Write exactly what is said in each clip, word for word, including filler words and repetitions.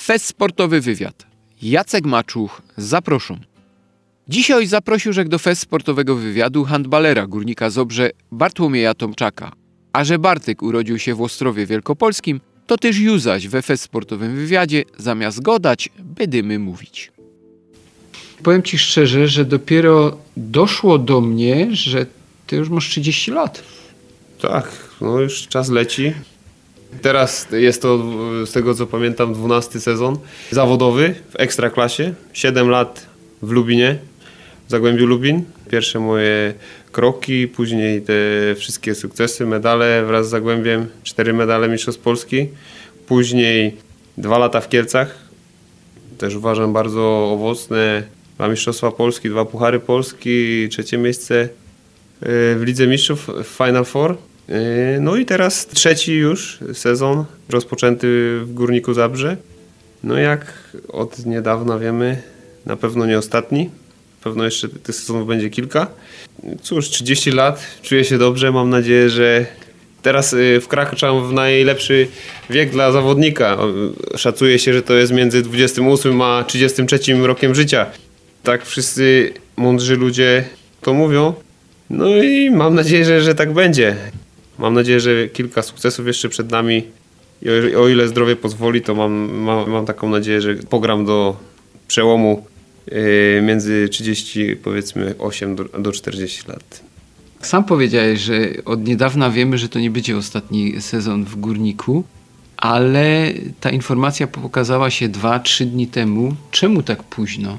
Fest Sportowy Wywiad. Jacek Maczuch, zaproszą. Dzisiaj zaprosił rzek do Fest Sportowego Wywiadu handbalera Górnika Zabrze Bartłomieja Tomczaka. A że Bartek urodził się w Ostrowie Wielkopolskim, to też Juzaś we Fest Sportowym Wywiadzie zamiast godać, będziemy mówić. Powiem Ci szczerze, że dopiero doszło do mnie, że Ty już masz trzydzieści lat. Tak, no już czas leci. Teraz jest to, z tego co pamiętam, dwunasty sezon zawodowy w Ekstraklasie. siedem lat w Lubinie, w Zagłębiu Lubin. Pierwsze moje kroki, później te wszystkie sukcesy, medale wraz z Zagłębiem. Cztery medale Mistrzostw Polski. Później dwa lata w Kielcach. Też uważam bardzo owocne. Dwa Mistrzostwa Polski, dwa Puchary Polski, trzecie miejsce w Lidze Mistrzów w Final Four. No i teraz trzeci już sezon rozpoczęty w Górniku Zabrze. No jak od niedawna wiemy, na pewno nie ostatni. Pewno jeszcze tych sezonów będzie kilka. Cóż, trzydzieści lat, czuję się dobrze. Mam nadzieję, że teraz wkraczam w najlepszy wiek dla zawodnika. Szacuje się, że to jest między dwudziestym ósmym a trzydziestym trzecim rokiem życia. Tak wszyscy mądrzy ludzie to mówią. No i mam nadzieję, że, że tak będzie. Mam nadzieję, że kilka sukcesów jeszcze przed nami i o, o ile zdrowie pozwoli, to mam, mam, mam taką nadzieję, że pogram do przełomu yy, między trzydzieści, powiedzmy osiem do, do czterdziestu lat. Sam powiedziałeś, że od niedawna wiemy, że to nie będzie ostatni sezon w Górniku, ale ta informacja pokazała się dwa, trzy dni temu. Czemu tak późno?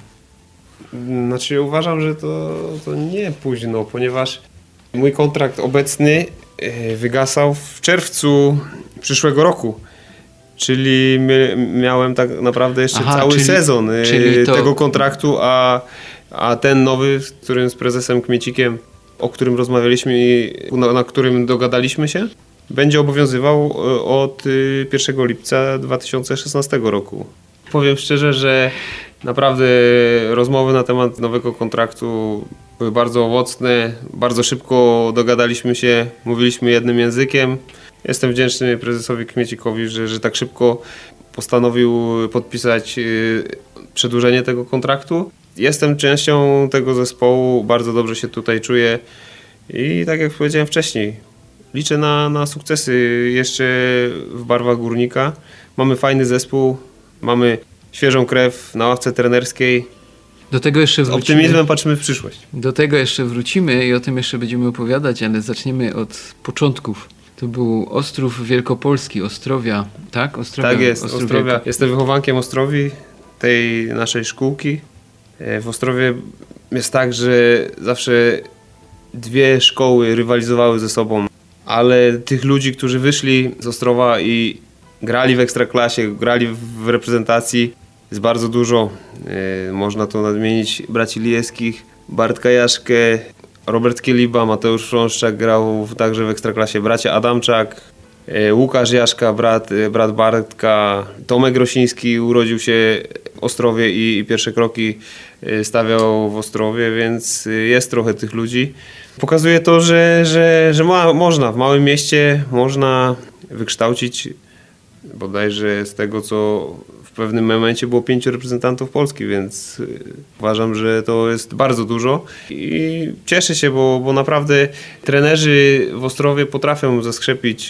Znaczy uważam, że to, to nie późno, ponieważ mój kontrakt obecny wygasał w czerwcu przyszłego roku. Czyli miałem tak naprawdę jeszcze Aha, cały czyli, sezon czyli to... tego kontraktu, a, a ten nowy, z którym z prezesem Kmiecikiem, o którym rozmawialiśmy i na, na którym dogadaliśmy się, będzie obowiązywał od pierwszego lipca dwa tysiące szesnastego roku. Powiem szczerze, że naprawdę rozmowy na temat nowego kontraktu były bardzo owocne, bardzo szybko dogadaliśmy się, mówiliśmy jednym językiem. Jestem wdzięczny prezesowi Kmiecikowi, że, że tak szybko postanowił podpisać przedłużenie tego kontraktu. Jestem częścią tego zespołu, bardzo dobrze się tutaj czuję i tak jak powiedziałem wcześniej, liczę na, na sukcesy jeszcze w barwach Górnika. Mamy fajny zespół, mamy świeżą krew na ławce trenerskiej. Do tego jeszcze wrócimy. Z optymizmem patrzymy w przyszłość. Do tego jeszcze wrócimy i o tym jeszcze będziemy opowiadać, ale zaczniemy od początków. To był Ostrów Wielkopolski, Ostrowia, tak? Ostrowia, tak jest, Ostrowia. Ostrowia. Jestem wychowankiem Ostrowi, tej naszej szkółki. W Ostrowie jest tak, że zawsze dwie szkoły rywalizowały ze sobą, ale tych ludzi, którzy wyszli z Ostrowa i grali w Ekstraklasie, grali w reprezentacji, jest bardzo dużo. Yy, można tu nadmienić braci Lijeskich, Bartka Jaszkę, Robert Kieliba, Mateusz Frąszczak grał także w Ekstraklasie, bracia Adamczak, yy, Łukasz Jaszka, brat, yy, brat Bartka, Tomek Grosiński urodził się w Ostrowie i, i pierwsze kroki yy, stawiał w Ostrowie, więc yy, jest trochę tych ludzi. Pokazuje to, że, że, że ma, można w małym mieście można wykształcić bodajże z tego, co w pewnym momencie było pięciu reprezentantów Polski, więc uważam, że to jest bardzo dużo i cieszę się, bo, bo naprawdę trenerzy w Ostrowie potrafią zaskrzepić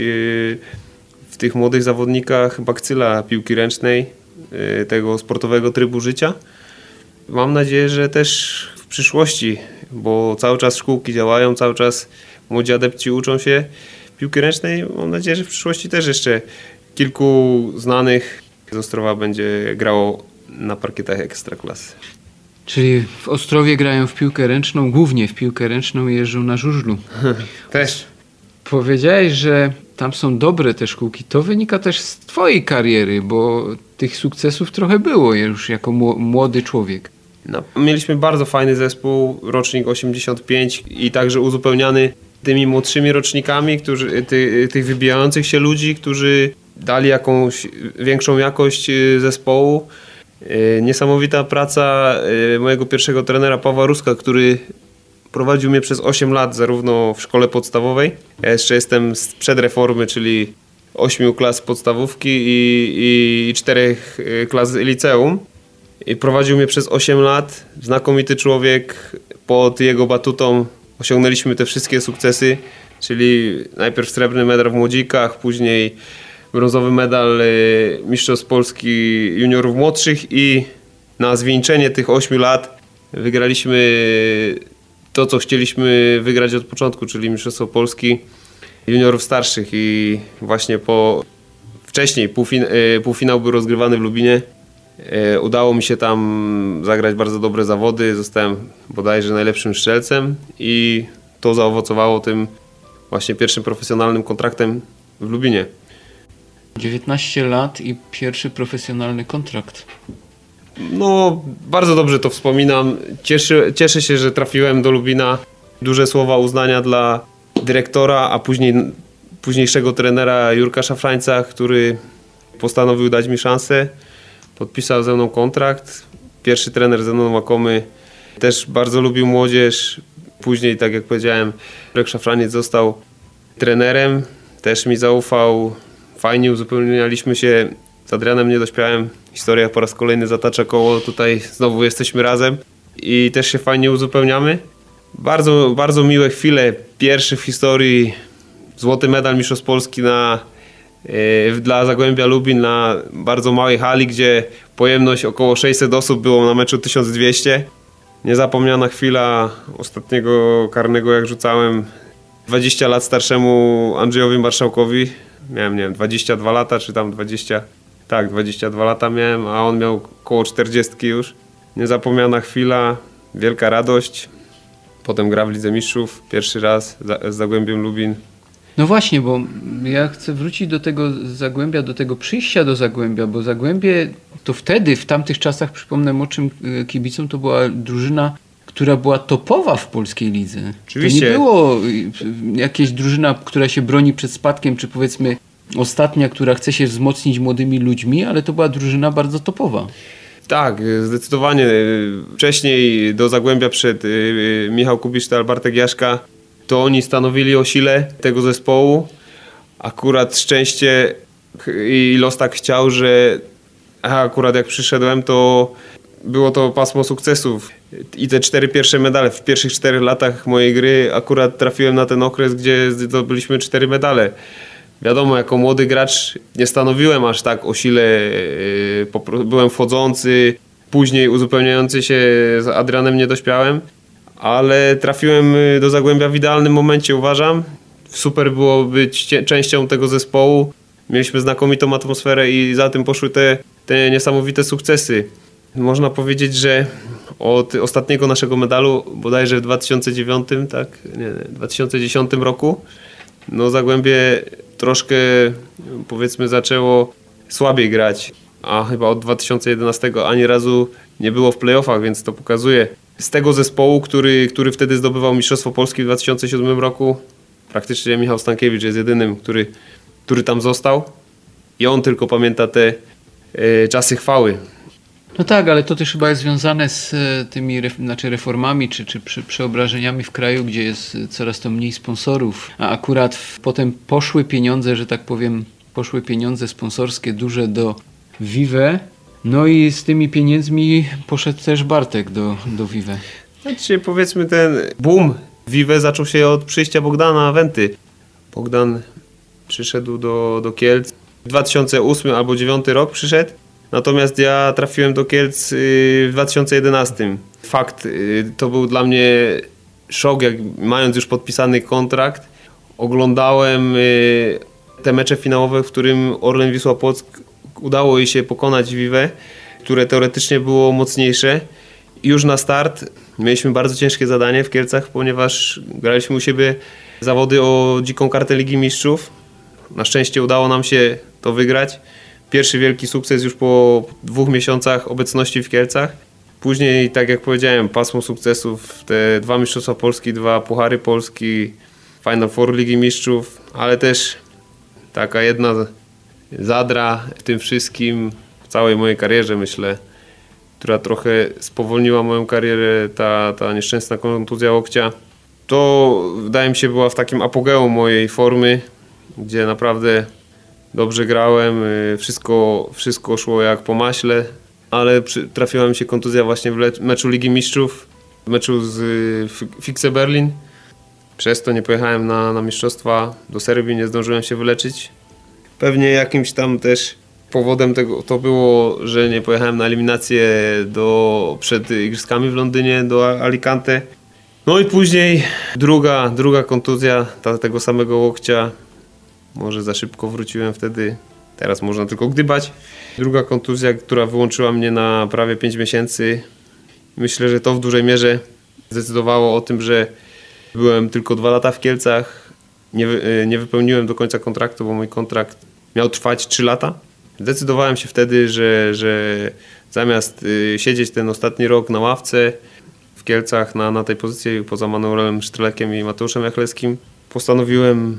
w tych młodych zawodnikach bakcyla piłki ręcznej, tego sportowego trybu życia. Mam nadzieję, że też w przyszłości, bo cały czas szkółki działają, cały czas młodzi adepci uczą się piłki ręcznej. Mam nadzieję, że w przyszłości też jeszcze kilku znanych z Ostrowa będzie grało na parkietach Ekstraklasy. Czyli w Ostrowie grają w piłkę ręczną, głównie w piłkę ręczną jeżdżą na żużlu. Też. Powiedziałeś, że tam są dobre te szkółki. To wynika też z twojej kariery, bo tych sukcesów trochę było już jako młody człowiek. No, mieliśmy bardzo fajny zespół, rocznik osiemdziesiąt pięć i także uzupełniany tymi młodszymi rocznikami, którzy, ty, tych wybijających się ludzi, którzy dali jakąś większą jakość zespołu. Niesamowita praca mojego pierwszego trenera Pawła Ruska, który prowadził mnie przez osiem lat zarówno w szkole podstawowej, ja jeszcze jestem sprzed reformy, czyli ośmiu klas podstawówki i, i czterech klas liceum. I prowadził mnie przez osiem lat. Znakomity człowiek. Pod jego batutą osiągnęliśmy te wszystkie sukcesy, czyli najpierw srebrny medal w młodzikach, później brązowy medal Mistrzostw Polski juniorów młodszych i na zwieńczenie tych ośmiu lat wygraliśmy to, co chcieliśmy wygrać od początku, czyli Mistrzostwo Polski juniorów starszych i właśnie po wcześniej półfin półfinał był rozgrywany w Lubinie. Udało mi się tam zagrać bardzo dobre zawody, zostałem bodajże najlepszym strzelcem i to zaowocowało tym właśnie pierwszym profesjonalnym kontraktem w Lubinie. dziewiętnaście lat i pierwszy profesjonalny kontrakt. No, bardzo dobrze to wspominam. Cieszy, cieszę się, że trafiłem do Lubina. Duże słowa uznania dla dyrektora, a później późniejszego trenera Jurka Szafrańca, który postanowił dać mi szansę. Podpisał ze mną kontrakt. Pierwszy trener Zenon Łakomy też bardzo lubił młodzież. Później, tak jak powiedziałem, Jurek Szafraniec został trenerem. Też mi zaufał. Fajnie uzupełnialiśmy się z Adrianem Niedośpiałym. Historia po raz kolejny zatacza koło. Tutaj znowu jesteśmy razem i też się fajnie uzupełniamy. Bardzo, bardzo miłe chwile. Pierwszy w historii złoty medal Mistrzostw Polski na, yy, dla Zagłębia Lubin na bardzo małej hali, gdzie pojemność około sześćset osób było na meczu tysiąc dwieście. Niezapomniana chwila ostatniego karnego, jak rzucałem dwadzieścia lat starszemu Andrzejowi Marszałkowi. Miałem, nie wiem, dwadzieścia dwa lata, czy tam dwadzieścia... Tak, dwadzieścia dwa lata miałem, a on miał koło czterdzieści już. Niezapomniana chwila, wielka radość. Potem gra w Lidze Mistrzów, pierwszy raz z Zagłębiem Lubin. No właśnie, bo ja chcę wrócić do tego Zagłębia, do tego przyjścia do Zagłębia, bo Zagłębie to wtedy, w tamtych czasach, przypomnę młodszym kibicom, to była drużyna, która była topowa w polskiej lidze. Oczywiście. To nie było jakaś drużyna, która się broni przed spadkiem, czy powiedzmy ostatnia, która chce się wzmocnić młodymi ludźmi, ale to była drużyna bardzo topowa. Tak, zdecydowanie. Wcześniej do Zagłębia przyszedł Michał Kubisztal, Bartek Jaszka. To oni stanowili o sile tego zespołu. Akurat szczęście i los tak chciał, że akurat jak przyszedłem, to było to pasmo sukcesów. I te cztery pierwsze medale. W pierwszych czterech latach mojej gry akurat trafiłem na ten okres, gdzie zdobyliśmy cztery medale. Wiadomo, jako młody gracz nie stanowiłem aż tak o sile. Byłem wchodzący, później uzupełniający się z Adrianem Niedośpiałym, ale trafiłem do Zagłębia w idealnym momencie, uważam. Super było być częścią tego zespołu. Mieliśmy znakomitą atmosferę i za tym poszły te, te niesamowite sukcesy. Można powiedzieć, że od ostatniego naszego medalu, bodajże w dwa tysiące dziewiątym, tak, nie, dwa tysiące dziesiątym roku, no Zagłębie troszkę, powiedzmy, zaczęło słabiej grać, a chyba od dwa tysiące jedenastego ani razu nie było w playoffach, więc to pokazuje. Z tego zespołu, który, który wtedy zdobywał Mistrzostwo Polski w dwa tysiące siódmym roku, praktycznie Michał Stankiewicz jest jedynym, który, który tam został i on tylko pamięta te e, czasy chwały. No tak, ale to też chyba jest związane z tymi znaczy reformami czy, czy przy, przeobrażeniami w kraju, gdzie jest coraz to mniej sponsorów, a akurat w, potem poszły pieniądze, że tak powiem, poszły pieniądze sponsorskie duże do Vive, no i z tymi pieniędzmi poszedł też Bartek do, do Vive. Znaczy, powiedzmy, ten boom Vive zaczął się od przyjścia Bogdana Wenty. Bogdan przyszedł do, do Kielc w dwa tysiące ósmym albo dwa tysiące dziewiątym rok przyszedł. Natomiast ja trafiłem do Kielc w dwa tysiące jedenastym. Fakt, to był dla mnie szok, jak mając już podpisany kontrakt, oglądałem te mecze finałowe, w którym Orlen Wisła Płock udało jej się pokonać Vive, które teoretycznie było mocniejsze. I już na start mieliśmy bardzo ciężkie zadanie w Kielcach, ponieważ graliśmy u siebie zawody o dziką kartę Ligi Mistrzów. Na szczęście udało nam się to wygrać. Pierwszy wielki sukces już po dwóch miesiącach obecności w Kielcach. Później, tak jak powiedziałem, pasmo sukcesów, te dwa Mistrzostwa Polski, dwa Puchary Polski, Final Four Ligi Mistrzów, ale też taka jedna zadra w tym wszystkim, w całej mojej karierze, myślę, która trochę spowolniła moją karierę, ta, ta nieszczęsna kontuzja łokcia. To, wydaje mi się, była w takim apogeum mojej formy, gdzie naprawdę dobrze grałem, wszystko, wszystko szło jak po maśle, ale przy, trafiła mi się kontuzja właśnie w le, meczu Ligi Mistrzów, w meczu z Fikse Berlin. Przez to nie pojechałem na, na mistrzostwa do Serbii, nie zdążyłem się wyleczyć. Pewnie jakimś tam też powodem tego to było, że nie pojechałem na eliminację do, przed Igrzyskami w Londynie do Alicante. No i później druga, druga kontuzja ta, tego samego łokcia. Może za szybko wróciłem wtedy, teraz można tylko gdybać. Druga kontuzja, która wyłączyła mnie na prawie pięć miesięcy. Myślę, że to w dużej mierze zdecydowało o tym, że byłem tylko dwa lata w Kielcach. Nie, nie wypełniłem do końca kontraktu, bo mój kontrakt miał trwać trzy lata. Zdecydowałem się wtedy, że, że zamiast siedzieć ten ostatni rok na ławce w Kielcach na, na tej pozycji poza Manuelem Sztrylekiem i Mateuszem Jachlewskim, postanowiłem,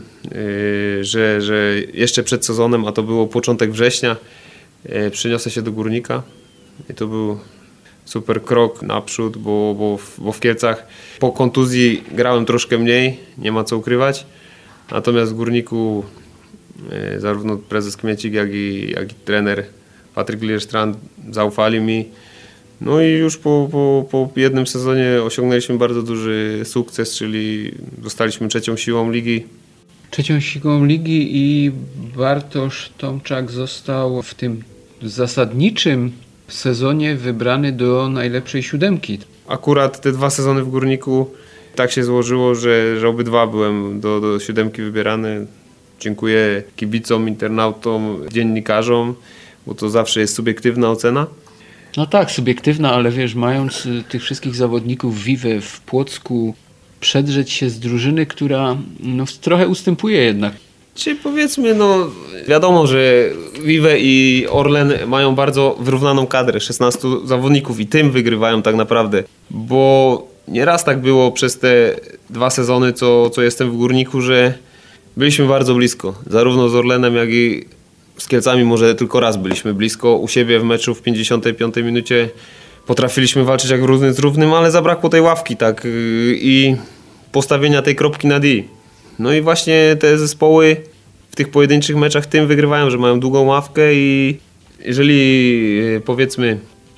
że, że jeszcze przed sezonem, a to było początek września, przeniosę się do Górnika. I to był super krok naprzód, bo, bo, w, bo w Kielcach po kontuzji grałem troszkę mniej, nie ma co ukrywać. Natomiast w Górniku zarówno prezes Kmiecik, jak i, jak i trener Patryk Lierstrand zaufali mi. No i już po, po, po jednym sezonie osiągnęliśmy bardzo duży sukces, czyli zostaliśmy trzecią siłą ligi. Trzecią siłą ligi i Bartosz Tomczak został w tym zasadniczym sezonie wybrany do najlepszej siódemki. Akurat te dwa sezony w Górniku tak się złożyło, że, że obydwa byłem do, do siódemki wybierany. Dziękuję kibicom, internautom, dziennikarzom, bo to zawsze jest subiektywna ocena. No tak, subiektywna, ale wiesz, mając tych wszystkich zawodników Vive w Płocku, przedrzeć się z drużyny, która no, trochę ustępuje jednak. Czy powiedzmy, no wiadomo, że Vive i Orlen mają bardzo wyrównaną kadrę, szesnastu zawodników i tym wygrywają tak naprawdę, bo nieraz tak było przez te dwa sezony, co, co jestem w Górniku, że byliśmy bardzo blisko, zarówno z Orlenem, jak i z Kielcami może tylko raz byliśmy blisko. U siebie w meczu w pięćdziesiątej piątej minucie potrafiliśmy walczyć jak równy z równym, ale zabrakło tej ławki, tak, i postawienia tej kropki na D. No i właśnie te zespoły w tych pojedynczych meczach tym wygrywają, że mają długą ławkę i jeżeli powiedzmy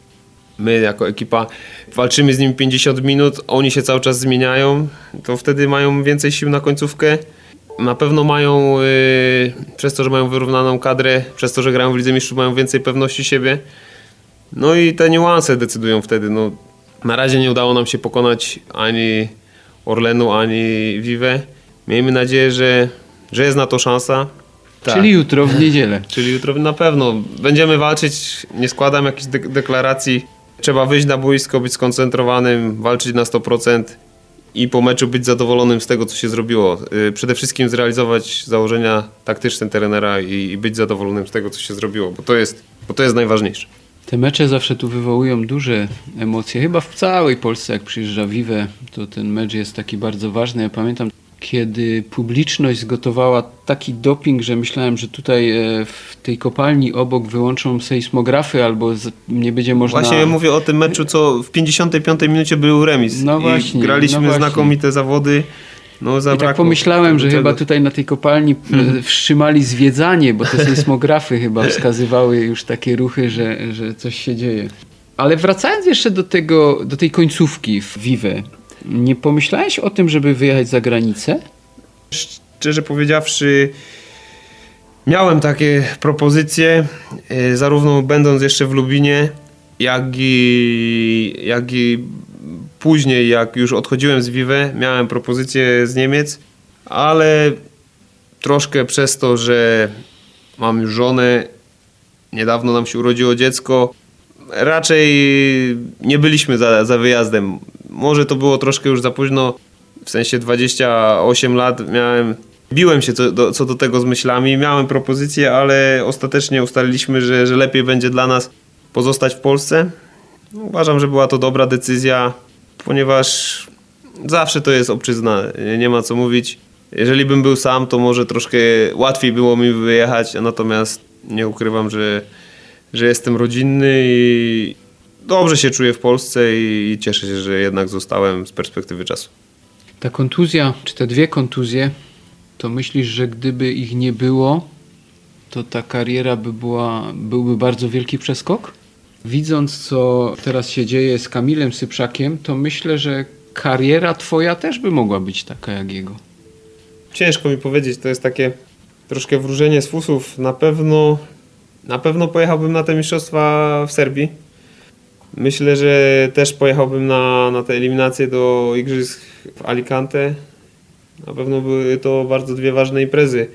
my jako ekipa walczymy z nimi pięćdziesiąt minut, oni się cały czas zmieniają, to wtedy mają więcej sił na końcówkę. Na pewno mają, yy, przez to, że mają wyrównaną kadrę, przez to, że grają w Lidze Mistrzów, mają więcej pewności siebie. No i te niuanse decydują wtedy. No, na razie nie udało nam się pokonać ani Orlenu, ani Vive. Miejmy nadzieję, że, że jest na to szansa. Tak. Czyli jutro w niedzielę. Czyli jutro na pewno. Będziemy walczyć, nie składam jakichś de- deklaracji. Trzeba wyjść na boisko, być skoncentrowanym, walczyć na sto procent. I po meczu być zadowolonym z tego, co się zrobiło. Przede wszystkim zrealizować założenia taktyczne trenera i być zadowolonym z tego, co się zrobiło, bo to jest, bo to jest najważniejsze. Te mecze zawsze tu wywołują duże emocje. Chyba w całej Polsce, jak przyjeżdża Vive, to ten mecz jest taki bardzo ważny. Ja pamiętam, kiedy publiczność zgotowała taki doping, że myślałem, że tutaj w tej kopalni obok wyłączą sejsmografy albo nie będzie można... Właśnie ja mówię o tym meczu, co w pięćdziesiątej piątej minucie był remis. No właśnie, i graliśmy no właśnie. znakomite zawody. No, I tak pomyślałem, że tego. chyba tutaj na tej kopalni hmm. wstrzymali zwiedzanie, bo te sejsmografy chyba wskazywały już takie ruchy, że, że coś się dzieje. Ale wracając jeszcze do tego, do tej końcówki w Vive, nie pomyślałeś o tym, żeby wyjechać za granicę? Szczerze powiedziawszy, miałem takie propozycje, zarówno będąc jeszcze w Lubinie, jak i, jak i później, jak już odchodziłem z Vive, miałem propozycje z Niemiec, ale troszkę przez to, że mam już żonę, niedawno nam się urodziło dziecko, raczej nie byliśmy za, za wyjazdem. Może to było troszkę już za późno, w sensie dwadzieścia osiem lat miałem, biłem się co do, co do tego z myślami, miałem propozycję, ale ostatecznie ustaliliśmy, że, że lepiej będzie dla nas pozostać w Polsce. Uważam, że była to dobra decyzja, ponieważ zawsze to jest obczyzna, nie ma co mówić. Jeżeli bym był sam, to może troszkę łatwiej było mi wyjechać, natomiast nie ukrywam, że, że jestem rodzinny i dobrze się czuję w Polsce i cieszę się, że jednak zostałem z perspektywy czasu. Ta kontuzja, czy te dwie kontuzje, to myślisz, że gdyby ich nie było, to ta kariera by była, byłby bardzo wielki przeskok? Widząc, co teraz się dzieje z Kamilem Syprzakiem, to myślę, że kariera twoja też by mogła być taka jak jego. Ciężko mi powiedzieć, to jest takie troszkę wróżenie z fusów. Na pewno, na pewno pojechałbym na te mistrzostwa w Serbii. Myślę, że też pojechałbym na, na te eliminacje do igrzysk w Alicante. Na pewno były to bardzo dwie ważne imprezy.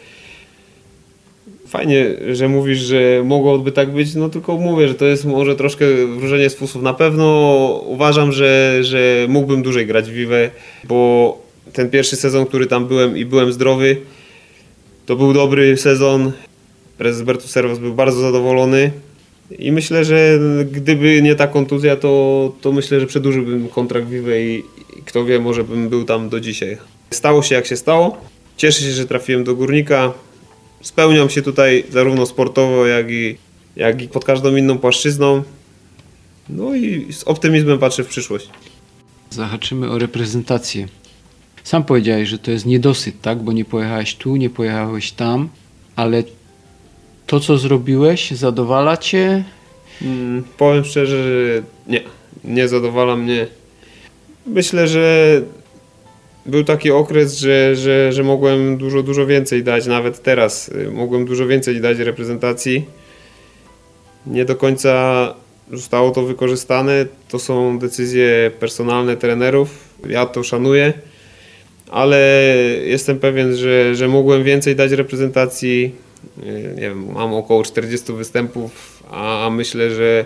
Fajnie, że mówisz, że mogłoby tak być, no tylko mówię, że to jest może troszkę wróżenie z fusów. Na pewno uważam, że, że mógłbym dłużej grać w Vive, bo ten pierwszy sezon, który tam byłem i byłem zdrowy, to był dobry sezon. Prezes Bertus Servos był bardzo zadowolony i myślę, że gdyby nie ta kontuzja, to, to myślę, że przedłużyłbym kontrakt w Vive i, i kto wie, może bym był tam do dzisiaj. Stało się jak się stało. Cieszę się, że trafiłem do Górnika. Spełniam się tutaj zarówno sportowo, jak i, jak i pod każdą inną płaszczyzną. No i z optymizmem patrzę w przyszłość. Zahaczymy o reprezentację. Sam powiedziałeś, że to jest niedosyt, tak? Bo nie pojechałeś tu, nie pojechałeś tam, ale to, co zrobiłeś, zadowala cię? Hmm, powiem szczerze, że nie, nie zadowala mnie. Myślę, że był taki okres, że, że, że mogłem dużo, dużo więcej dać, nawet teraz mogłem dużo więcej dać reprezentacji. Nie do końca zostało to wykorzystane, to są decyzje personalne trenerów, ja to szanuję, ale jestem pewien, że, że mogłem więcej dać reprezentacji. Nie wiem, mam około czterdziestu występów, a myślę, że,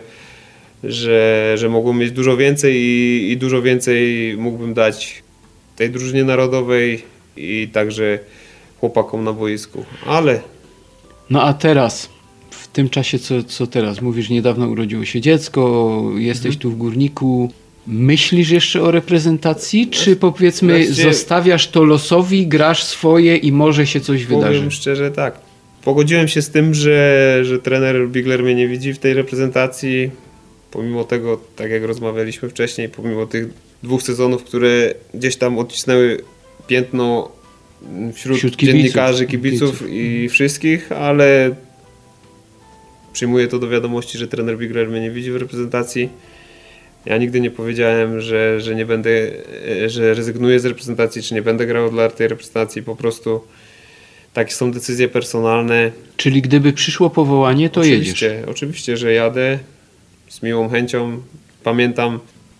że, że mogłem mieć dużo więcej i, i dużo więcej mógłbym dać tej drużynie narodowej i także chłopakom na boisku, ale... No a teraz, w tym czasie, co, co teraz? Mówisz, niedawno urodziło się dziecko, jesteś mhm. tu w Górniku. Myślisz jeszcze o reprezentacji, czy powiedzmy Właśnie, zostawiasz to losowi, grasz swoje i może się coś powiem wydarzy? Powiem szczerze tak. Pogodziłem się z tym, że, że trener Bigler mnie nie widzi w tej reprezentacji. Pomimo tego, tak jak rozmawialiśmy wcześniej, pomimo tych dwóch sezonów, które gdzieś tam odcisnęły piętno wśród, wśród kibiców, dziennikarzy, kibiców, kibiców i wszystkich, ale przyjmuję to do wiadomości, że trener Bigler mnie nie widzi w reprezentacji. Ja nigdy nie powiedziałem, że, że nie będę, że rezygnuję z reprezentacji, czy nie będę grał dla tej reprezentacji. Po prostu takie są decyzje personalne. Czyli gdyby przyszło powołanie, to oczywiście, jedziesz? Oczywiście, że jadę z miłą chęcią. Pamiętam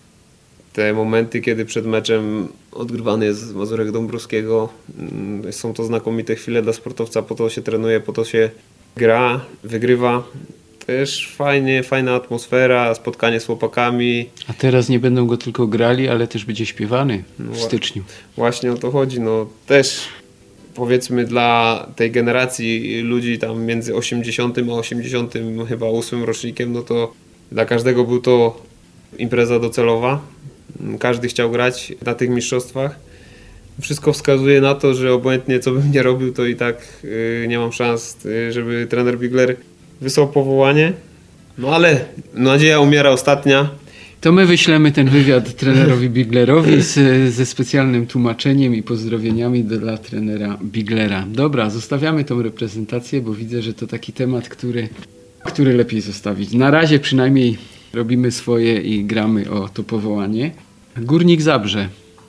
te momenty, kiedy przed meczem odgrywany jest Mazurek Dąbrowskiego. Są to znakomite chwile dla sportowca, po to się trenuje, po to się gra, wygrywa. Też fajnie, fajna atmosfera, spotkanie z chłopakami. A teraz nie będą go tylko grali, ale też będzie śpiewany w no, styczniu. Właśnie o to chodzi. No, też powiedzmy dla tej generacji ludzi tam między osiemdziesiątym a osiemdziesiątym chyba ósmym rocznikiem, no to dla każdego był to impreza docelowa. Każdy chciał grać na tych mistrzostwach. Wszystko wskazuje na to, że obojętnie co bym nie robił, to i tak yy, nie mam szans, yy, żeby trener Bigler wysłał powołanie. No ale nadzieja umiera ostatnia. To my wyślemy ten wywiad trenerowi Biglerowi z, ze specjalnym tłumaczeniem i pozdrowieniami dla trenera Biglera. Dobra, zostawiamy tą reprezentację, bo widzę, że to taki temat, który, który lepiej zostawić. Na razie przynajmniej robimy swoje i gramy o to powołanie. Górnik Zabrze.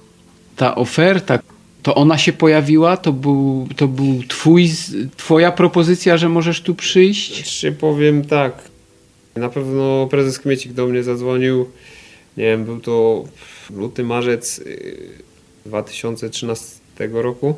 Ta oferta, to ona się pojawiła? To był, to był twój, twoja propozycja, że możesz tu przyjść? Czy powiem tak. Na pewno prezes Kmiecik do mnie zadzwonił. Nie wiem, był to luty, marzec dwa tysiące trzynastego roku.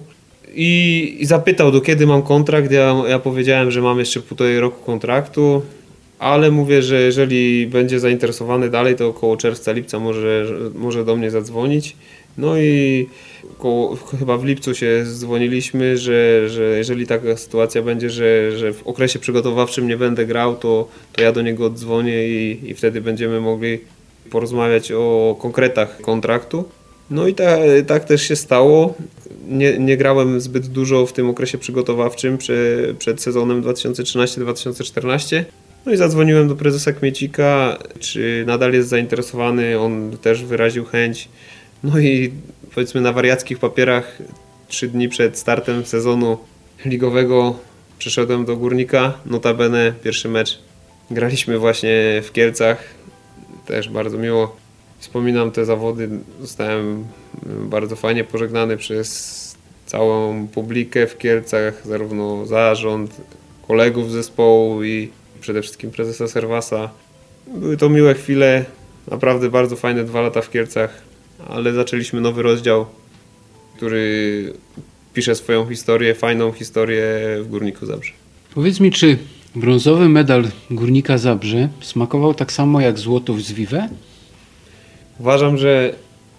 I, i zapytał, do kiedy mam kontrakt. Ja, ja powiedziałem, że mam jeszcze półtorej roku kontraktu. Ale mówię, że jeżeli będzie zainteresowany dalej, to około czerwca, lipca może, może do mnie zadzwonić. No i około, chyba w lipcu się dzwoniliśmy, że, że jeżeli taka sytuacja będzie, że, że w okresie przygotowawczym nie będę grał, to, to ja do niego odzwonię i, i wtedy będziemy mogli porozmawiać o konkretach kontraktu. No i ta, tak też się stało. Nie, nie grałem zbyt dużo w tym okresie przygotowawczym prze, przed sezonem dwa tysiące trzynastym dwa tysiące czternastym. No i zadzwoniłem do prezesa Kmiecika, czy nadal jest zainteresowany, on też wyraził chęć. No i powiedzmy na wariackich papierach trzy dni przed startem sezonu ligowego Przyszedłem do Górnika, notabene pierwszy mecz graliśmy właśnie w Kielcach, też bardzo miło wspominam te zawody, zostałem bardzo fajnie pożegnany przez całą publikę w Kielcach, zarówno zarząd, kolegów zespołu i przede wszystkim prezesa Serwasa. Były to miłe chwile, naprawdę bardzo fajne dwa lata w Kielcach, ale zaczęliśmy nowy rozdział, który pisze swoją historię, fajną historię w Górniku Zabrze. Powiedz mi, czy brązowy medal Górnika Zabrze smakował tak samo jak złoto w Zwiwe? Uważam, że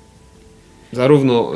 zarówno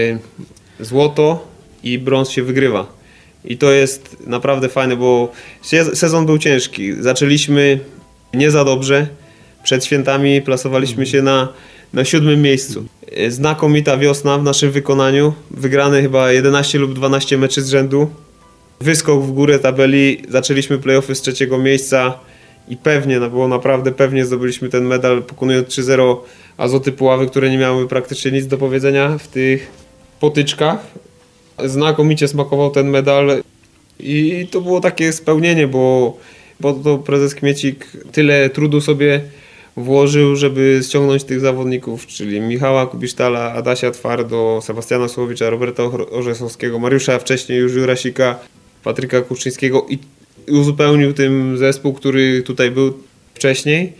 y, złoto i brąz się wygrywa. I to jest naprawdę fajne, bo sezon był ciężki. Zaczęliśmy nie za dobrze. Przed świętami plasowaliśmy się na, na siódmym miejscu. Znakomita wiosna w naszym wykonaniu. Wygrane chyba jedenaście lub dwanaście meczy z rzędu. Wyskok w górę tabeli. Zaczęliśmy play-offy z trzeciego miejsca i pewnie, no było naprawdę pewnie zdobyliśmy ten medal, pokonując trzy zero Azoty Puławy, które nie miały praktycznie nic do powiedzenia w tych potyczkach. Znakomicie smakował ten medal i to było takie spełnienie, bo, bo to prezes Kmiecik tyle trudu sobie włożył, żeby ściągnąć tych zawodników, czyli Michała Kubisztala, Adasia Twardo, Sebastiana Słowicza, Roberta Orzechowskiego, Mariusza wcześniej już Jurasika, Patryka Kuczyńskiego i uzupełnił tym zespół, który tutaj był wcześniej.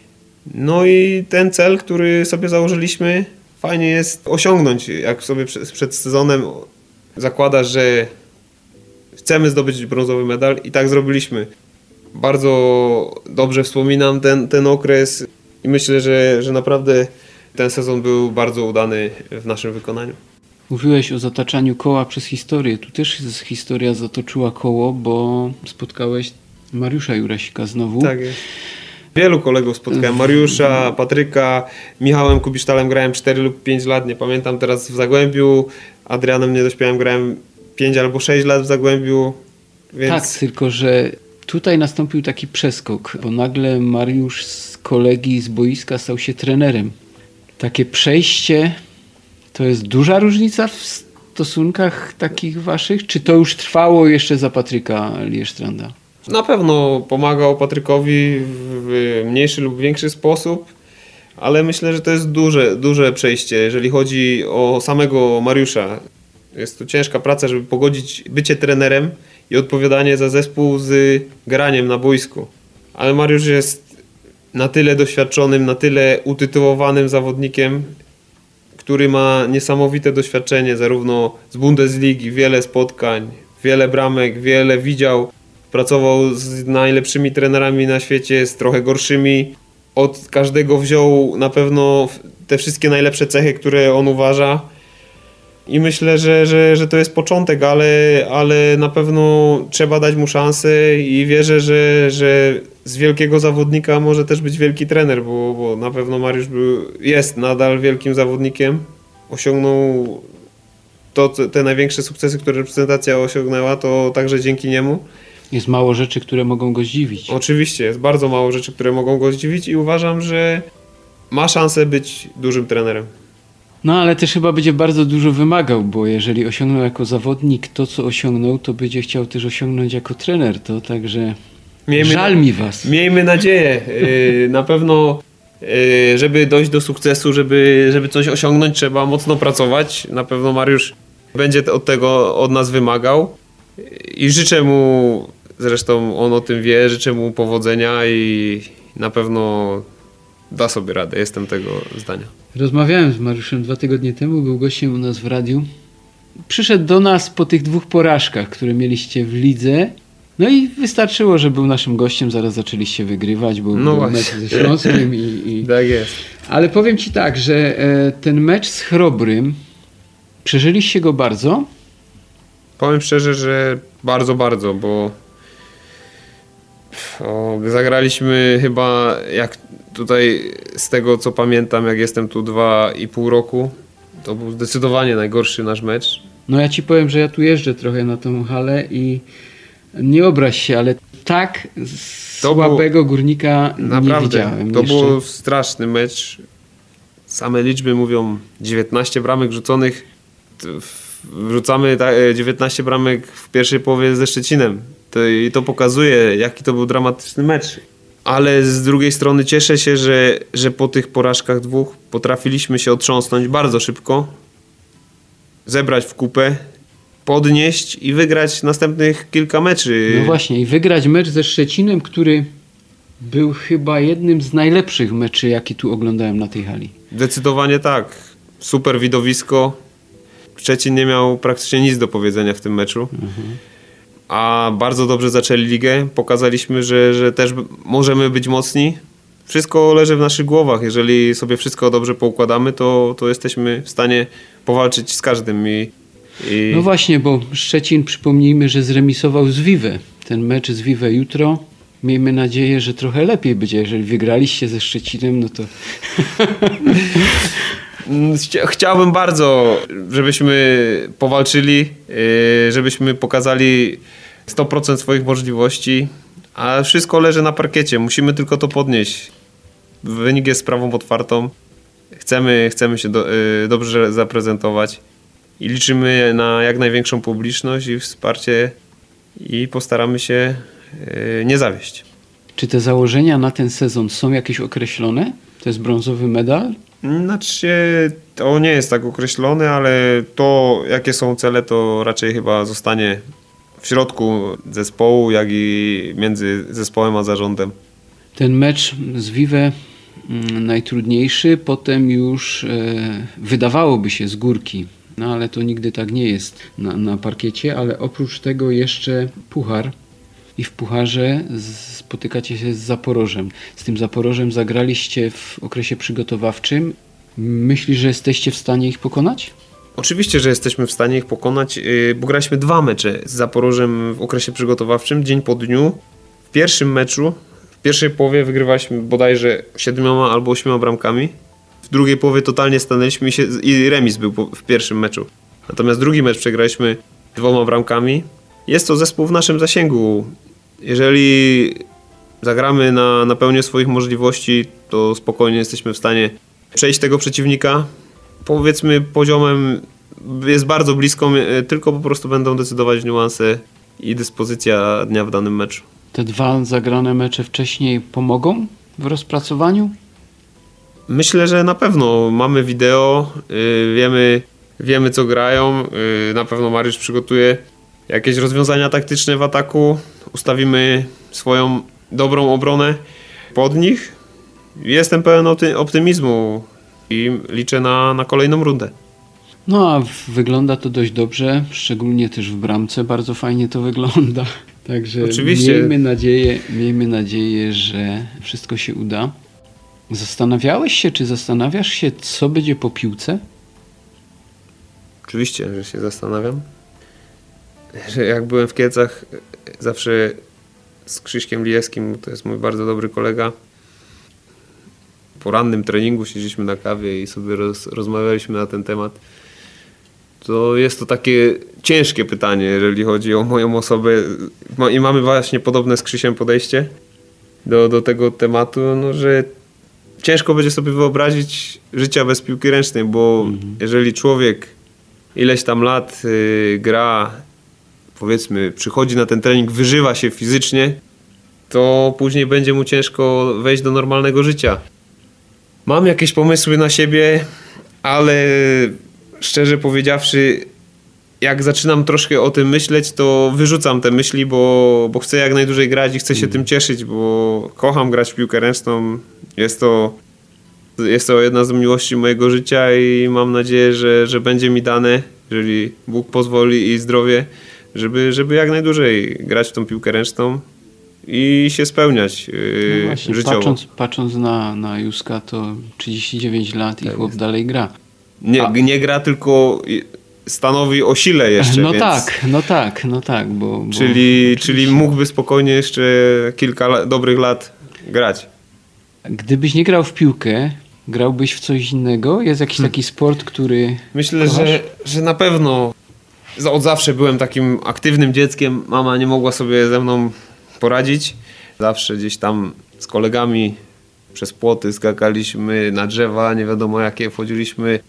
No i ten cel, który sobie założyliśmy, fajnie jest osiągnąć. Jak sobie przed, przed sezonem zakładasz, że chcemy zdobyć brązowy medal i tak zrobiliśmy. Bardzo dobrze wspominam ten, ten okres i myślę, że, że naprawdę ten sezon był bardzo udany w naszym wykonaniu. Mówiłeś o zataczaniu koła przez historię. Tu też historia zatoczyła koło, bo spotkałeś Mariusza Jurasika znowu. Tak jest. Wielu kolegów spotkałem. Mariusza, Patryka, Michałem Kubisztalem grałem cztery lub pięć lat, nie pamiętam teraz w Zagłębiu. Adrianem Niedośpiałym grałem pięć albo sześć lat w Zagłębiu. Więc... Tak, tylko że tutaj nastąpił taki przeskok, bo nagle Mariusz z kolegi z boiska stał się trenerem. Takie przejście, to jest duża różnica w stosunkach takich waszych? Czy to już trwało jeszcze za Patryka Liesztranda? Na pewno pomagał Patrykowi w mniejszy lub większy sposób, ale myślę, że to jest duże, duże przejście, jeżeli chodzi o samego Mariusza. Jest to ciężka praca, żeby pogodzić bycie trenerem i odpowiadanie za zespół z graniem na boisku. Ale Mariusz jest na tyle doświadczonym, na tyle utytułowanym zawodnikiem, który ma niesamowite doświadczenie zarówno z Bundesligi, wiele spotkań, wiele bramek, wiele widział. Pracował z najlepszymi trenerami na świecie, z trochę gorszymi. Od każdego wziął na pewno te wszystkie najlepsze cechy, które on uważa. I myślę, że, że, że to jest początek, ale, ale na pewno trzeba dać mu szansę i wierzę, że, że z wielkiego zawodnika może też być wielki trener, bo, bo na pewno Mariusz był, jest nadal wielkim zawodnikiem. Osiągnął to, te największe sukcesy, które reprezentacja osiągnęła, to także dzięki niemu. Jest mało rzeczy, które mogą go zdziwić. Oczywiście, jest bardzo mało rzeczy, które mogą go zdziwić i uważam, że ma szansę być dużym trenerem. No ale też chyba będzie bardzo dużo wymagał, bo jeżeli osiągnął jako zawodnik to, co osiągnął, to będzie chciał też osiągnąć jako trener to, także miejmy żal na, mi was. Miejmy nadzieję. Na pewno, żeby dojść do sukcesu, żeby, żeby coś osiągnąć, trzeba mocno pracować. Na pewno Mariusz będzie od tego od nas wymagał i życzę mu, zresztą on o tym wie, życzę mu powodzenia i na pewno da sobie radę, jestem tego zdania. Rozmawiałem z Mariuszem dwa tygodnie temu, był gościem u nas w radiu. Przyszedł do nas po tych dwóch porażkach, które mieliście w lidze. No i wystarczyło, że był naszym gościem, zaraz zaczęliście wygrywać, bo no był mecz ze Śląskiem. I, i... Tak jest. Ale powiem ci tak, że e, ten mecz z Chrobrym, przeżyliście go bardzo? Powiem szczerze, że bardzo, bardzo, bo o, zagraliśmy chyba, jak tutaj z tego co pamiętam, jak jestem tu dwa i pół roku, to był zdecydowanie najgorszy nasz mecz. No ja ci powiem, że ja tu jeżdżę trochę na tą halę i nie obraź się, ale tak to słabego był, Górnika naprawdę, nie widziałem. To jeszcze. był straszny mecz. Same liczby mówią dziewiętnaście bramek rzuconych w wrzucamy dziewiętnaście bramek w pierwszej połowie ze Szczecinem. To, i to pokazuje, jaki to był dramatyczny mecz. Ale z drugiej strony cieszę się, że, że po tych porażkach dwóch potrafiliśmy się otrząsnąć bardzo szybko, zebrać w kupę, podnieść i wygrać następnych kilka meczy. No właśnie, i wygrać mecz ze Szczecinem, który był chyba jednym z najlepszych meczy, jakie tu oglądałem na tej hali. Zdecydowanie tak. Super widowisko. Szczecin nie miał praktycznie nic do powiedzenia w tym meczu. Mhm. A bardzo dobrze zaczęli ligę. Pokazaliśmy, że, że też możemy być mocni. Wszystko leży w naszych głowach. Jeżeli sobie wszystko dobrze poukładamy, to, to jesteśmy w stanie powalczyć z każdym. I, i... No właśnie, bo Szczecin, przypomnijmy, że zremisował z Vive. Ten mecz z Vive jutro. Miejmy nadzieję, że trochę lepiej będzie. Jeżeli wygraliście ze Szczecinem, no to... Chciałbym bardzo, żebyśmy powalczyli, żebyśmy pokazali sto procent swoich możliwości, a wszystko leży na parkiecie. Musimy tylko to podnieść. Wynik jest sprawą otwartą. Chcemy, chcemy się do, dobrze zaprezentować i liczymy na jak największą publiczność i wsparcie i postaramy się nie zawieść. Czy te założenia na ten sezon są jakieś określone? To jest brązowy medal? Znaczy, to nie jest tak określone, ale to, jakie są cele, to raczej chyba zostanie w środku zespołu, jak i między zespołem a zarządem. Ten mecz z Vive mm, najtrudniejszy, potem już e, wydawałoby się z górki, no ale to nigdy tak nie jest na, na parkiecie, ale oprócz tego jeszcze puchar. I w pucharze spotykacie się z Zaporożem. Z tym Zaporożem zagraliście w okresie przygotowawczym. Myślisz, że jesteście w stanie ich pokonać? Oczywiście, że jesteśmy w stanie ich pokonać, bo graliśmy dwa mecze z Zaporożem w okresie przygotowawczym, dzień po dniu. W pierwszym meczu, w pierwszej połowie wygrywaliśmy bodajże siedmioma albo ośmioma bramkami. W drugiej połowie totalnie stanęliśmy się i remis był w pierwszym meczu. Natomiast drugi mecz przegraliśmy dwoma bramkami. Jest to zespół w naszym zasięgu. Jeżeli zagramy na, na pełnię swoich możliwości, to spokojnie jesteśmy w stanie przejść tego przeciwnika. Powiedzmy, poziomem jest bardzo blisko, tylko po prostu będą decydować niuanse i dyspozycja dnia w danym meczu. Te dwa zagrane mecze wcześniej pomogą w rozpracowaniu? Myślę, że na pewno. Mamy wideo, yy, wiemy, wiemy co grają. Yy, na pewno Mariusz przygotuje jakieś rozwiązania taktyczne w ataku, ustawimy swoją dobrą obronę pod nich. Jestem pełen optymizmu i liczę na, na kolejną rundę. No a wygląda to dość dobrze, szczególnie też w bramce bardzo fajnie to wygląda. Także Oczywiście. Miejmy nadzieję, miejmy nadzieję, że wszystko się uda. Zastanawiałeś się, czy zastanawiasz się, co będzie po piłce? Oczywiście, że się zastanawiam. Że jak byłem w Kielcach, zawsze z Krzyśkiem Lijewskim, to jest mój bardzo dobry kolega, po rannym treningu siedzieliśmy na kawie i sobie roz, rozmawialiśmy na ten temat. To jest to takie ciężkie pytanie, jeżeli chodzi o moją osobę i mamy właśnie podobne z Krzysiem podejście do, do tego tematu, no, że ciężko będzie sobie wyobrazić życia bez piłki ręcznej, bo mhm. jeżeli człowiek ileś tam lat y, gra, powiedzmy, przychodzi na ten trening, wyżywa się fizycznie, to później będzie mu ciężko wejść do normalnego życia. Mam jakieś pomysły na siebie, ale szczerze powiedziawszy, jak zaczynam troszkę o tym myśleć, to wyrzucam te myśli, bo, bo chcę jak najdłużej grać i chcę się mm. tym cieszyć, bo kocham grać w piłkę ręczną. Jest to, jest to jedna z miłości mojego życia i mam nadzieję, że, że będzie mi dane, jeżeli Bóg pozwoli i zdrowie, żeby, żeby jak najdłużej grać w tą piłkę ręczną i się spełniać yy, no właśnie, życiowo. Patrząc, patrząc na, na Józka, to trzydzieści dziewięć lat i tak chłop jest. Dalej gra. Nie, nie gra, tylko stanowi o sile jeszcze. No więc... tak, no tak, no tak. Bo, bo czyli, czyli mógłby spokojnie jeszcze kilka la- dobrych lat grać. Gdybyś nie grał w piłkę, grałbyś w coś innego? Jest jakiś hmm. taki sport, który... Myślę, że, że na pewno. Od zawsze byłem takim aktywnym dzieckiem. Mama nie mogła sobie ze mną poradzić. Zawsze gdzieś tam z kolegami przez płoty skakaliśmy na drzewa, nie wiadomo jakie, wchodziliśmy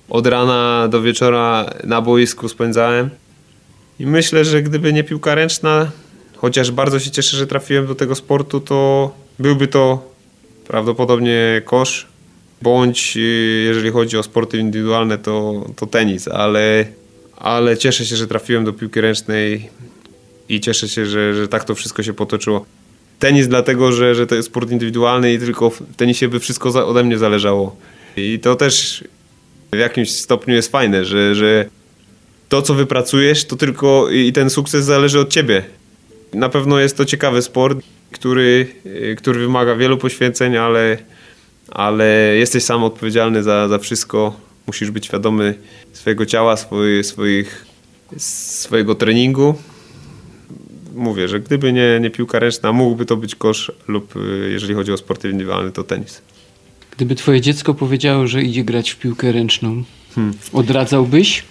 od rana do wieczora na boisku spędzałem. I myślę, że gdyby nie piłka ręczna, chociaż bardzo się cieszę, że trafiłem do tego sportu, to byłby to prawdopodobnie kosz, bądź jeżeli chodzi o sporty indywidualne, to, to tenis, ale, ale cieszę się, że trafiłem do piłki ręcznej i cieszę się, że, że tak to wszystko się potoczyło. Tenis dlatego, że, że to jest sport indywidualny i tylko w tenisie by wszystko za, ode mnie zależało. I to też w jakimś stopniu jest fajne, że, że to, co wypracujesz, to tylko i ten sukces zależy od ciebie. Na pewno jest to ciekawy sport, który, który wymaga wielu poświęceń, ale, ale jesteś sam odpowiedzialny za, za wszystko. Musisz być świadomy swojego ciała, swoich, swoich, swojego treningu. Mówię, że gdyby nie, nie piłka ręczna, mógłby to być kosz lub jeżeli chodzi o sporty indywidualne, to tenis. Gdyby twoje dziecko powiedziało, że idzie grać w piłkę ręczną, Hmm. odradzałbyś?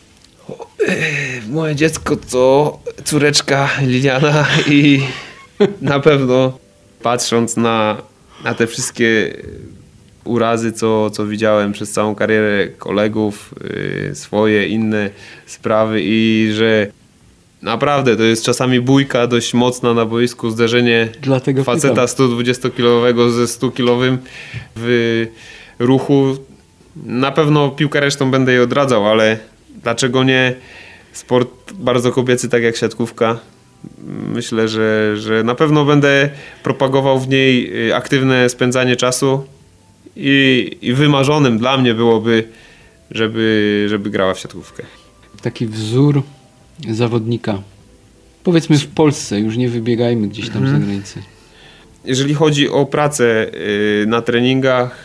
Moje dziecko to córeczka Liliana i na pewno patrząc na, na te wszystkie urazy, co, co widziałem przez całą karierę kolegów, yy, swoje inne sprawy i że naprawdę to jest czasami bójka dość mocna na boisku, zderzenie Dlatego faceta pytam. sto dwudziestokilowego ze stu-kilowym w ruchu. Na pewno piłkę ręczną będę jej odradzał, ale dlaczego nie sport bardzo kobiecy, tak jak siatkówka? Myślę, że, że na pewno będę propagował w niej aktywne spędzanie czasu i, i wymarzonym dla mnie byłoby, żeby, żeby grała w siatkówkę. Taki wzór zawodnika. Powiedzmy w Polsce, już nie wybiegajmy gdzieś tam Mhm. za granicę. Jeżeli chodzi o pracę yy, na treningach,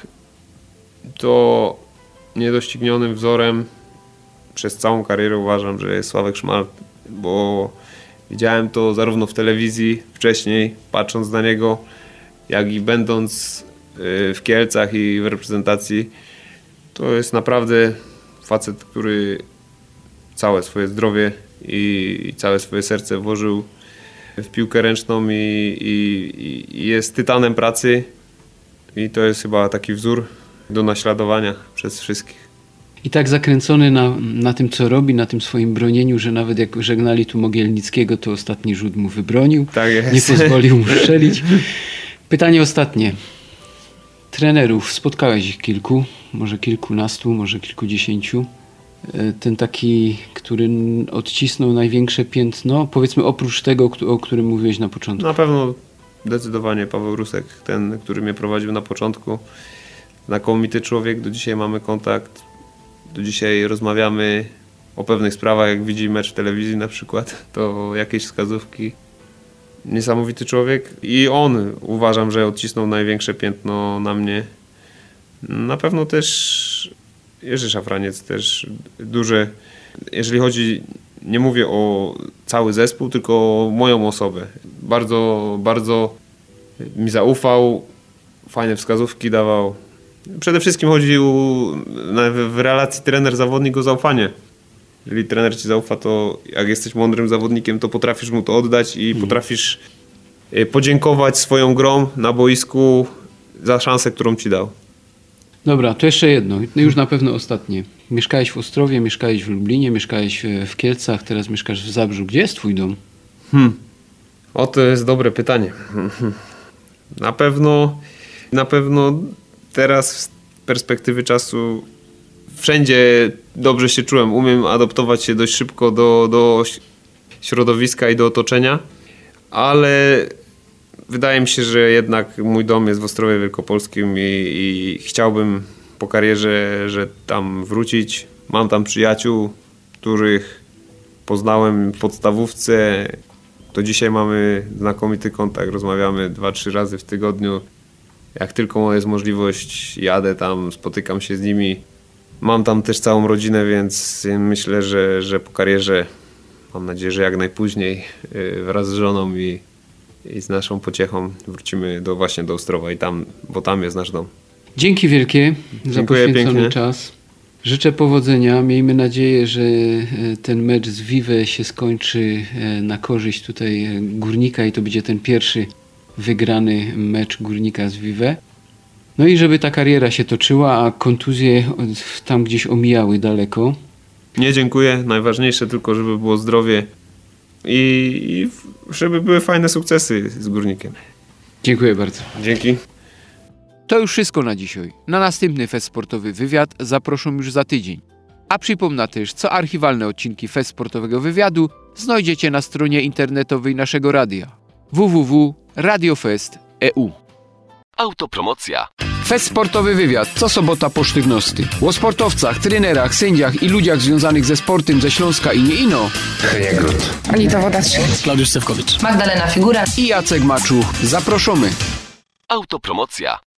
to niedoścignionym wzorem przez całą karierę uważam, że jest Sławek Szmal, bo widziałem to zarówno w telewizji wcześniej, patrząc na niego, jak i będąc yy, w Kielcach i w reprezentacji. To jest naprawdę facet, który całe swoje zdrowie i, i całe swoje serce włożył w piłkę ręczną i, i, i jest tytanem pracy i to jest chyba taki wzór do naśladowania przez wszystkich. I tak zakręcony na, na tym, co robi, na tym swoim bronieniu, że nawet jak żegnali tu Mogielnickiego, to ostatni rzut mu wybronił. Tak jest. Nie pozwolił mu strzelić. Pytanie ostatnie. Trenerów, spotkałeś ich kilku, może kilkunastu, może kilkudziesięciu. Ten taki, który odcisnął największe piętno, powiedzmy oprócz tego, o którym mówiłeś na początku. Na pewno zdecydowanie Paweł Rusek, ten, który mnie prowadził na początku. Znakomity człowiek, do dzisiaj mamy kontakt, do dzisiaj rozmawiamy o pewnych sprawach, jak widzi mecz w telewizji na przykład, to jakieś wskazówki. Niesamowity człowiek i on uważam, że odcisnął największe piętno na mnie. Na pewno też Jerzy Szafraniec też duże, jeżeli chodzi, nie mówię o cały zespół, tylko o moją osobę. Bardzo, bardzo mi zaufał, fajne wskazówki dawał. Przede wszystkim chodzi o, w relacji trener-zawodnik o zaufanie. Jeżeli trener ci zaufa, to jak jesteś mądrym zawodnikiem, to potrafisz mu to oddać i hmm. potrafisz podziękować swoją grą na boisku za szansę, którą ci dał. Dobra, to jeszcze jedno, już na pewno ostatnie. Mieszkałeś w Ostrowie, mieszkałeś w Lublinie, mieszkałeś w Kielcach, teraz mieszkasz w Zabrzu. Gdzie jest twój dom? Hmm. O, to jest dobre pytanie. Na pewno, na pewno teraz z perspektywy czasu wszędzie dobrze się czułem. Umiem adaptować się dość szybko do, do środowiska i do otoczenia, ale wydaje mi się, że jednak mój dom jest w Ostrowie Wielkopolskim i, i chciałbym po karierze, że tam wrócić. Mam tam przyjaciół, których poznałem w podstawówce. Do dzisiaj mamy znakomity kontakt, rozmawiamy dwa, trzy razy w tygodniu. Jak tylko jest możliwość, jadę tam, spotykam się z nimi. Mam tam też całą rodzinę, więc myślę, że, że po karierze, mam nadzieję, że jak najpóźniej wraz z żoną i i z naszą pociechą wrócimy do, właśnie do Ostrowa i tam, bo tam jest nasz dom. Dzięki wielkie za Dziękuję poświęcony pięknie. czas. Życzę powodzenia. Miejmy nadzieję, że ten mecz z Vive się skończy na korzyść tutaj Górnika i to będzie ten pierwszy wygrany mecz Górnika z Vive. No i żeby ta kariera się toczyła, a kontuzje tam gdzieś omijały daleko. Nie, dziękuję. Najważniejsze tylko, żeby było zdrowie i, i żeby były fajne sukcesy z Górnikiem. Dziękuję bardzo. Dzięki. To już wszystko na dzisiaj. Na następny Fest Sportowy Wywiad zaproszą już za tydzień. A przypomnę też, co archiwalne odcinki Fest Sportowego Wywiadu znajdziecie na stronie internetowej naszego radia w w w kropka radiofest kropka e u. Autopromocja. Fest Sportowy Wywiad co sobota po sztywności. O sportowcach, trenerach, sędziach i ludziach związanych ze sportem ze Śląska i nie ino. Anita Wodacz, Klaudiusz Sewkowicz. Magdalena Figura I Jacek Maczuch. Zaproszamy. Autopromocja.